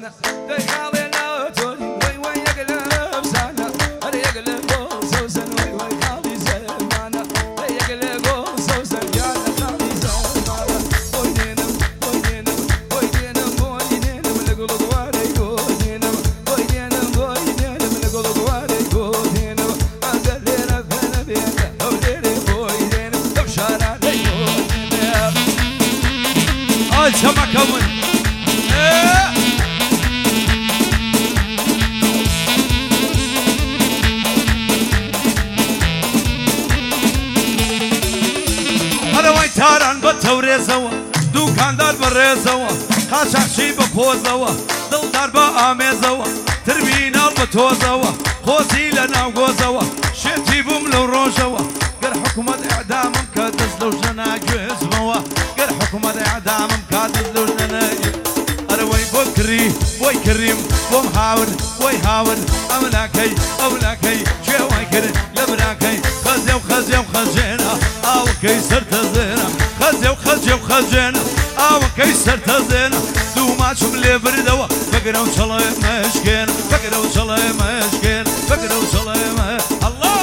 سنة دخالي لا توني وي وي يقلب سنة هذا يقلب سوسن وي وي خالي زمانة يقلب سوسن يا خالي زمانة وينم وينم وينم وينم لقلب واري وينم وينم وينم لقلب واري وينم أقلنا فنا بينا أوليري وينم تبشرنا وينم سمع كمل هذا وين تاران بتوريزوا دوكاندار بريزوا خاشخشي بفوزوا دلدار بآميزوا تربينا بتوزوا خوزي لنا وغوزوا شتي بملو روجوا قر حكومة إعدام مكادس لو جنا جزموا قر حكومة إعدام مكادس لو جنا أروي بكري وي كريم ومحاول وي هاول أملاكي أملاكي شو وي كريم لبراكي خزي وخزي وخزينا أو كيسر تزينا خزي وخزي وخزينا أو كيسر تزينا دو ما شوف لي بردوا فقرا وصلاة مشكين فقرا وصلاة مشكين فقرا وصلاة الله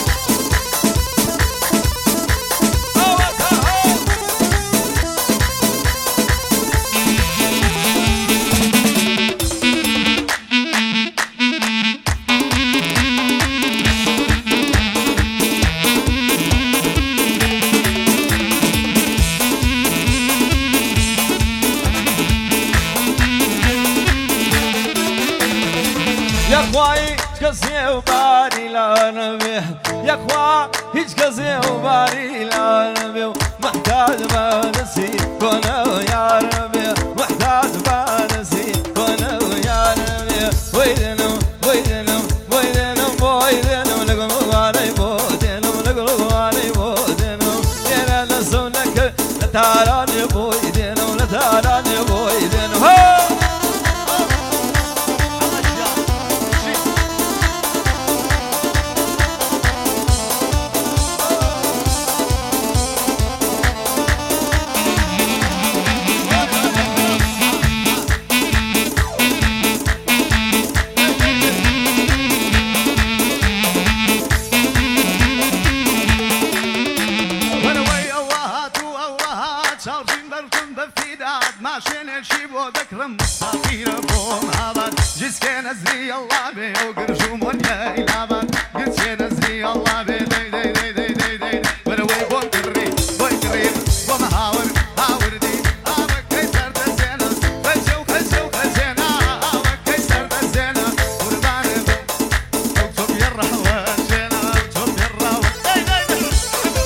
يا خوي كسي وباري لا نبي يا خوي هيج كسي وباري لا نبي محتاج ما نسي كونه يا ربي محتاج ما نسي كونه يا ربي ويدنو ويدنو ويدنو ويدنو نقول علي بودنو نقول علي بودنو يا نسونك لا تراني بودنو لا تراني بودنو ماشين الشيب وذكرم مستطير بوم هابان جسكي نزري الله بي وقرشو منيا إلابان جسكي نزري الله بي دي دي دي دي دي دي ونوي بوم كري بوي كريم بوم هاور هاور دي آبك كيسر دزينا خزو خزو خزينا آبك كيسر دزينا ورباني اكتب يرحوان جينا اكتب يرحوان دي دي دي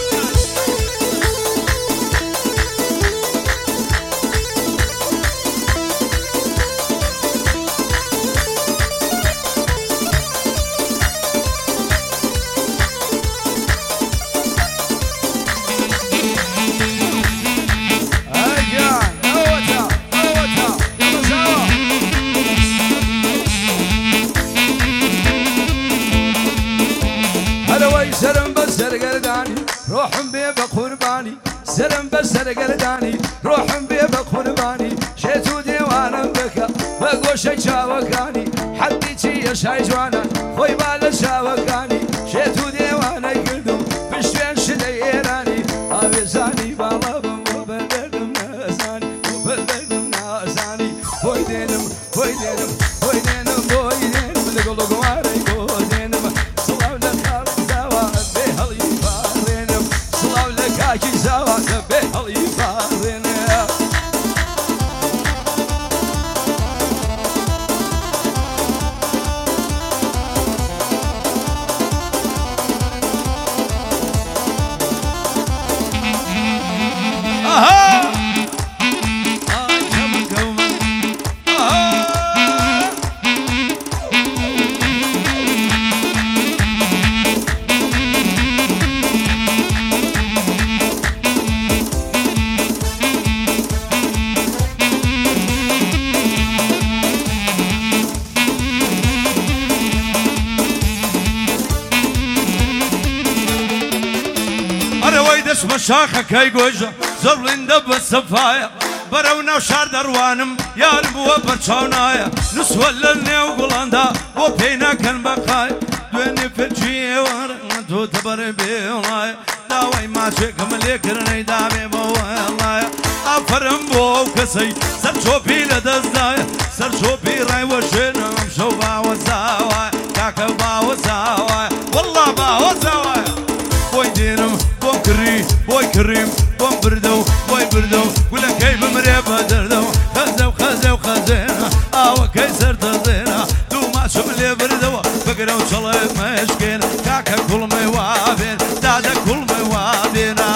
سرم بسر قرداني روحم بيبا قرباني سرم بسر قرداني روحم بيبا قرباني شيتو ديوانا بكا بقو شي شاوكاني حديتي يا شاي جوانا خوي بالا شاوكاني شيتو ديوانا قردم بشوين شديراني ابيزاني بالا بمبلدم نازاني مبلدم نازاني ويدينم ويدينم ويدينم ويدينم لقلق واري ويدينم صلاة لك كاكي زواج بهالي فارنا ويدش مشاخك هاي جوجة زرلين دب السفاية بەرەو ناو شار دەڕوانم یارم بووە بەرچاو نایە نووسوە لە نێو گوڵاندا بۆ پێی ناکەن بەقای دوێنێ پێچی ئێوارە تۆ تەبەرە بێڵایە داوای ماچێکم لێکردنەی دابێ بە وێڵایە ئافرم بۆ ئەو کەسەی سەرچۆپی لە دەستدایە سەرچۆپی ڕایوەشێنم شەو باوەزاوایە کاکە باوەزاوایە وەڵڵا باوەزاوایە بۆی دێنم بۆم کڕی بۆی کڕیم بۆم بردە و بۆی بردە و گولەکەی بمرێ بە دەردە و خەزە و خەزە و خەزێنە ئاوەکەی سەردەزێنە دوو ماچم لێ بردەوە بگرە و چڵێ مەشکێن کاکە کوڵمەی وابێن دادە کوڵمەی وابێنە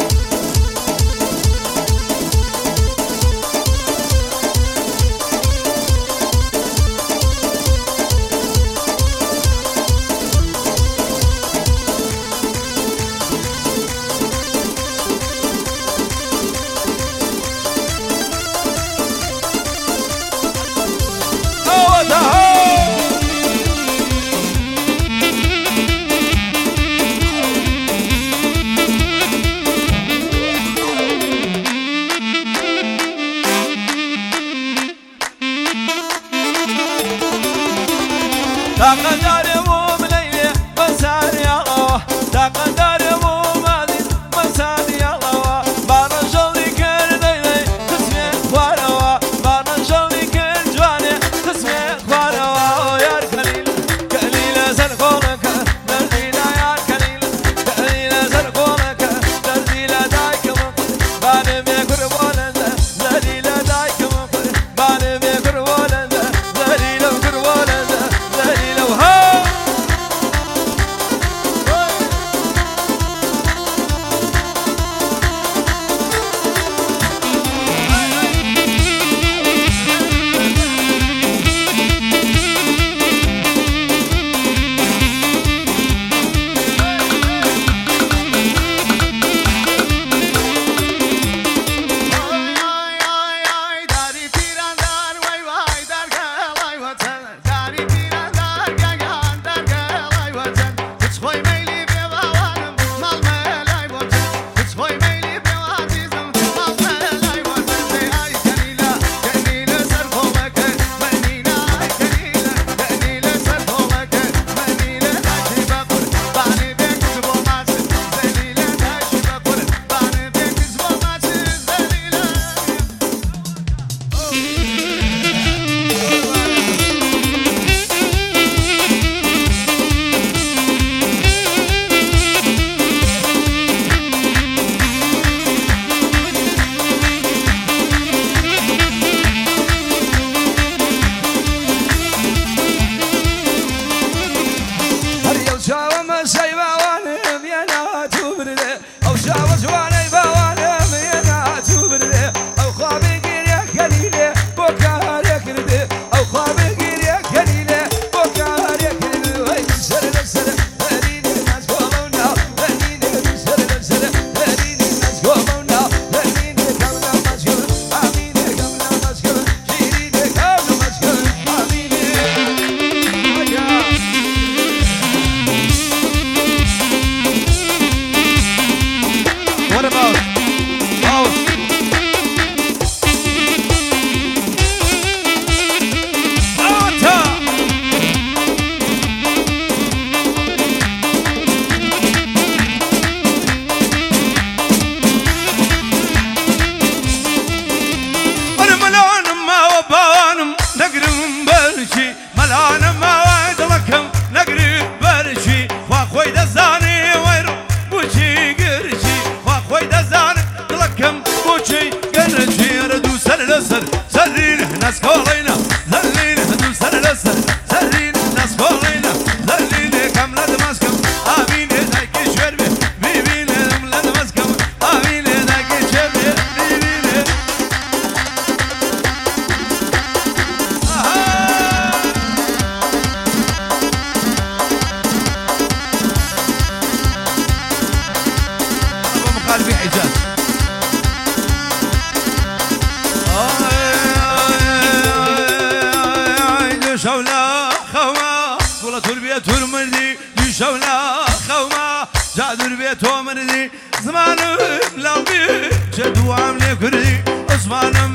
شولا خوما جادر بيتو مردي زمانم لو بي جدو عملي كردي عثمان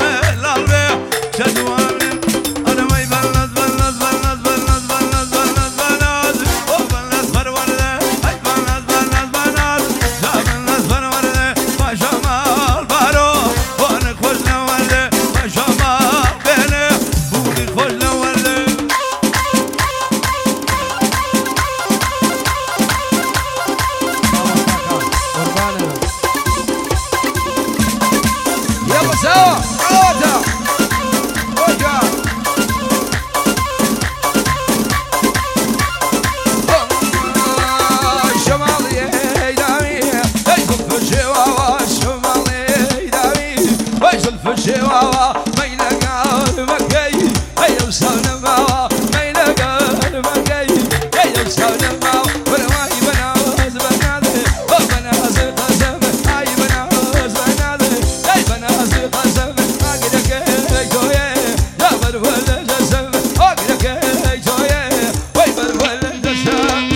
سوا عوضة وجا شمالي دامي يجل في الشواوة شمالي دامي يجل في الشواوة ميلقى المكي هيا وسونا ماوا ميلقى المكي هيا وسونا ماوا ونواي بناز بناده وبناز قسم هاي بناز بناده هاي بناز قسم اقدك جويه يا برول الجسم اقدك جويه وي برول الجسم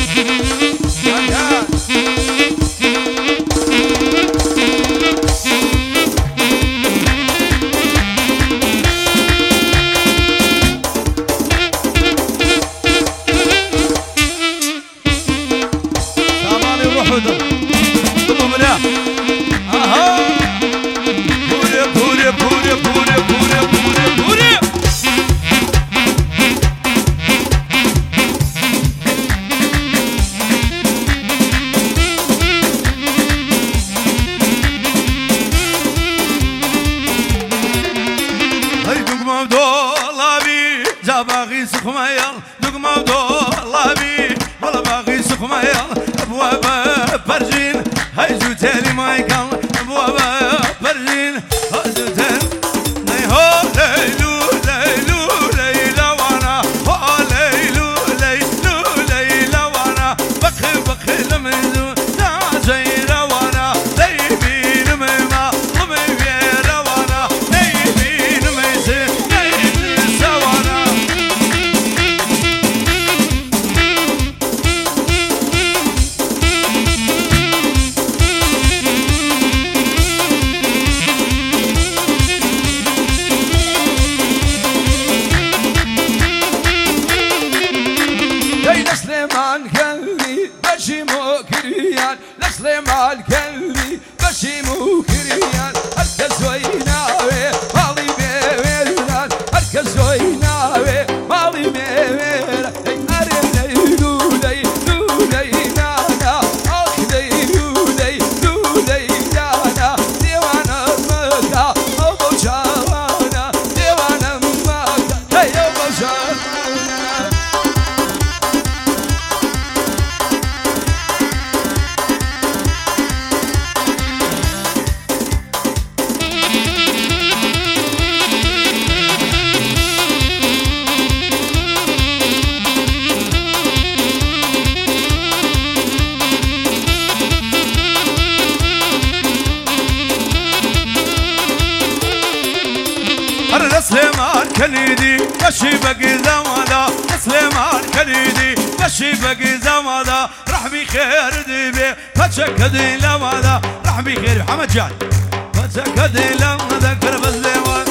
باغي سخمير دقمة ودولة بي والله باغي سخمير ابواب برجين هيجو تالي مايكل ابواب برجين هيجو تالي هو ليلو ليلو ليلى وانا هو ليلو ليلو ليلى وانا بخي بخي لميزو تاجير وانا ليبين ميما لميبير وانا ليبين ميزي ليبين سوانا لسليمان كلبي بشي مكريان لسليمان كلبي بشي مكريان هركز ويناوي مالي بيويران هركز ويناوي مالي بيويران أري لولي لولي نانا أخ لولي لولي نانا ديوانا مكا أبو شاوانا ديوانا مكا هي أبو شاوانا سليمان كليدي مشي بقي زمادا سليمان كليدي مشي بقي زمادا راح بخير ديبي فتشكدي لمادا راح بخير محمد جان فتشكدي لمادا كرب سليمان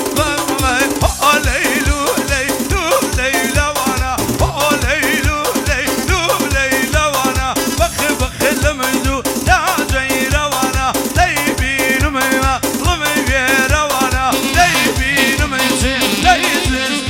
ليلو ليلو ليلى وانا ليلو ليلو ليلى وانا بخي بخي لميزو تاجير وانا ليبين ميما لميبير وانا ليبين ميزي ليزز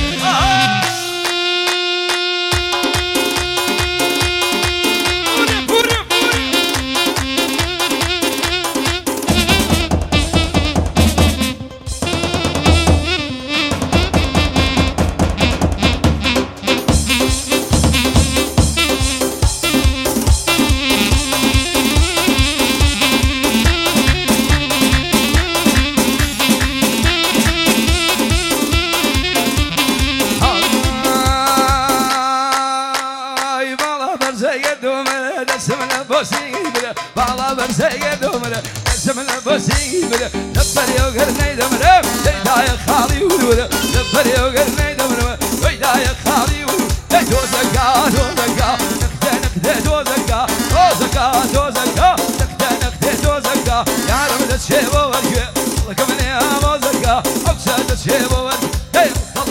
بالا برزي دومره اسم البوسيبره دبر يوغرني دومره ويداي خالي ودوره دبر يوغرني دومره ويداي خالي ودوره دوزكا دوزكا نكته دوزكا دوزكا دوزكا نكته دوزكا يا رب تشيبو ورجع لكم يا موزكا اوسد تشيبو ورجع